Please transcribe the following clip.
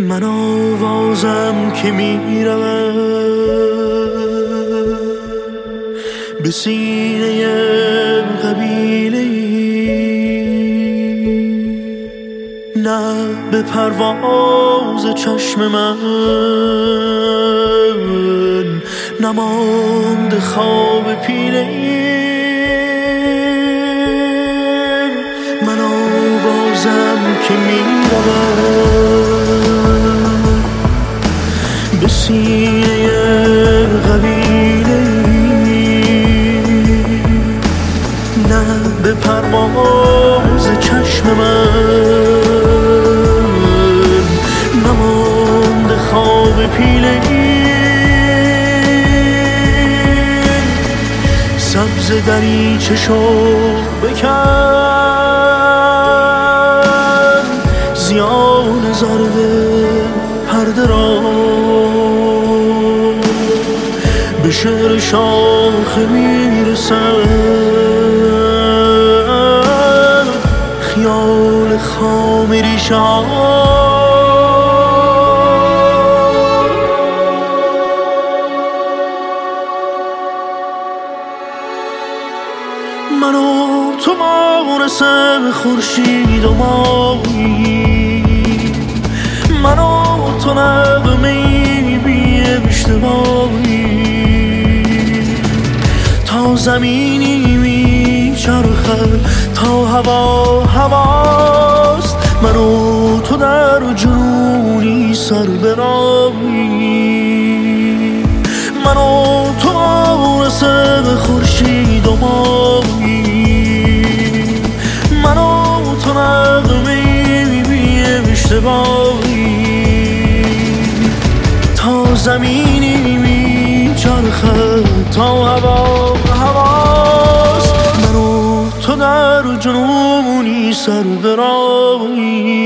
من آوازم که میرم به سینه قبیله نه به پرواز چشم من نماند خواب پیله من آوازم که میرم به سینه قبیله نه به پرواز چشم من نماند خواب پیله سبز دریچه شو بکن زیان ضربه پرده را به شعر شاخه میرسد خیال خام ریشه من و تو مانسه خورشید و ماهی من و تو نغمه‌ای بی اشتباهی تا زمینی میچرخد تا هوا هواست من و تو در جنونی سر براهی من و تو مانسه خورشید و ماهی من و تو نغمه‌ای بی اشتباهی تا زمینی میچرخد تا هوا هواست من و تو در جنونی سر براهی